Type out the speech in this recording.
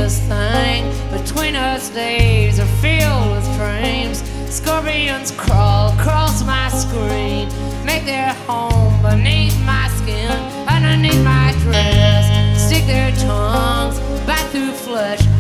endless thing between us. Days are filled with dreams. Scorpions crawl across my screen, make their home beneath my skin, underneath my dress, stick their tongues back through flesh.